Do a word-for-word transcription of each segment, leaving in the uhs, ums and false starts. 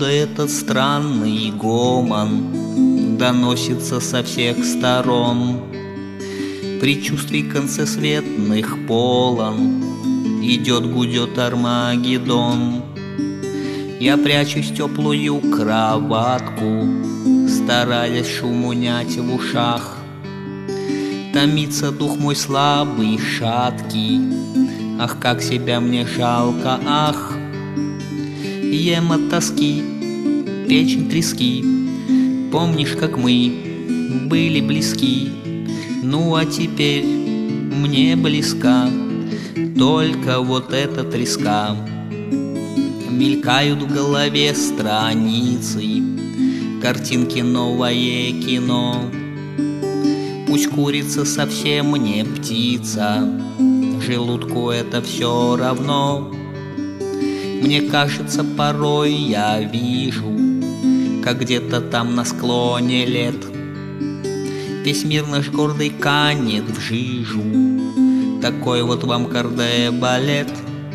Откуда этот странный гомон доносится со всех сторон? Предчувствий концесветных полон, идет, гудет Армагеддон. Я прячусь в теплую кроватку, стараясь шум унять в ушах. Томится дух мой слабый, шаткий, ах, как себя мне жалко, ах. Ем от тоски, печень трески, помнишь, как мы были близки? Ну а теперь мне близка только вот эта треска. Мелькают в голове страницы, картинки, новое кино. Пусть курица совсем не птица, желудку это все равно. Мне кажется, порой я вижу, как где-то там на склоне лет весь мир наш гордый канет в жижу. Такой вот вам кардебалет.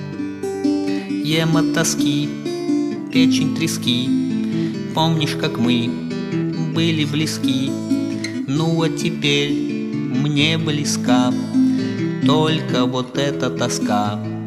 Ем от тоски, печень трески, помнишь, как мы были близки? Ну а теперь мне близка только вот эта тоска.